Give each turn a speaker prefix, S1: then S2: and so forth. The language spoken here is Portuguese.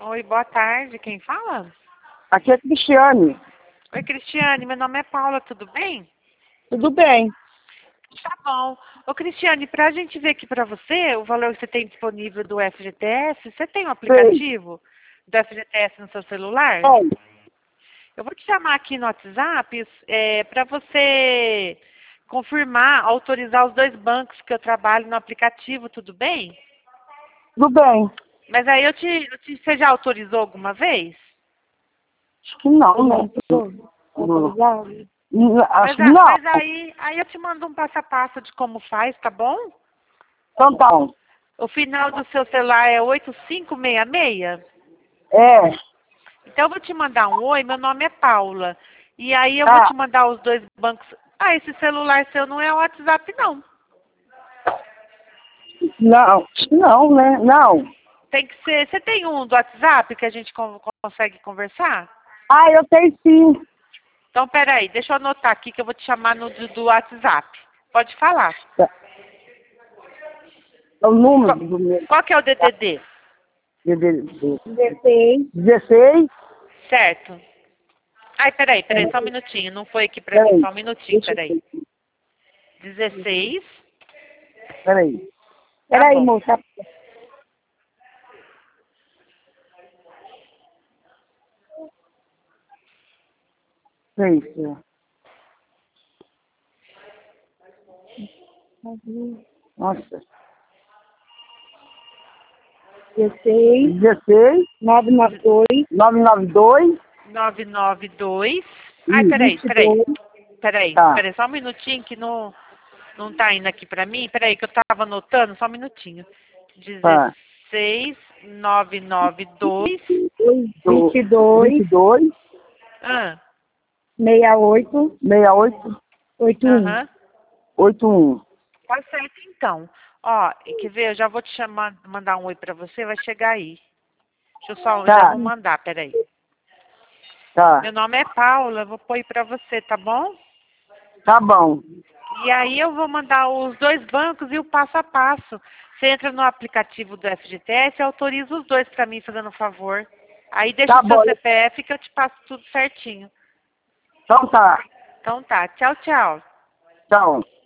S1: Oi, boa tarde. Quem fala?
S2: Aqui é Cristiane.
S1: Oi, Cristiane. Meu nome é Paula. Tudo bem?
S2: Tudo bem?
S1: Tá bom. Ô, Cristiane, para a gente ver aqui para você o valor que você tem disponível do FGTS, você tem um aplicativo do FGTS no seu celular?
S2: Bom,
S1: Eu vou te chamar aqui no WhatsApp para você confirmar, autorizar os dois bancos que eu trabalho no aplicativo, tudo bem?
S2: tudo bem.
S1: Mas aí você já autorizou alguma vez?
S2: Acho que não, né? Autorizado? Acho que não.
S1: Mas aí eu te mando um passo a passo de como faz, tá bom?
S2: Então tá bom.
S1: O final do seu celular é 8566?
S2: É.
S1: Então eu vou te mandar um oi, meu nome é Paula. E aí eu vou te mandar os dois bancos. Ah, esse celular seu não é o WhatsApp, não.
S2: Não, acho que não, né? Não.
S1: Tem que ser. Você tem um do WhatsApp que a gente consegue conversar?
S2: Ah, eu tenho sim.
S1: Então, peraí, deixa eu anotar aqui que eu vou te chamar no do WhatsApp. Pode falar.
S2: É o número do meu.
S1: Qual que é o DDD?
S2: 16.
S1: Certo. Ai, peraí, só um minutinho. Não foi aqui pra mim, só um minutinho, peraí. 16.
S2: Peraí.
S1: Tá
S2: Peraí,
S1: bom.
S2: moça. Isso. Nossa. 16 992
S1: 992. Ai, peraí,
S2: Tá.
S1: só um minutinho que não tá indo aqui pra mim. Peraí, que eu tava anotando, só um minutinho.
S2: Tá.
S1: 16 992.
S2: 22
S1: Ah,
S2: 68 81.
S1: aham.
S2: 81.
S1: Tá certo, então. Ó, quer ver? Eu já vou te mandar um oi pra você, vai chegar aí. Eu já
S2: Tá.
S1: vou mandar, peraí.
S2: Tá.
S1: Meu nome é Paula, eu vou pôr aí pra você, tá bom?
S2: Tá bom.
S1: E aí eu vou mandar os dois bancos e o passo a passo. Você entra no aplicativo do FGTS e autoriza os dois pra mim, fazendo um favor. Aí deixa
S2: Tá
S1: o seu
S2: bom.
S1: CPF que eu te passo tudo certinho.
S2: Então tá.
S1: Então tá, tchau, tchau.
S2: Tchau.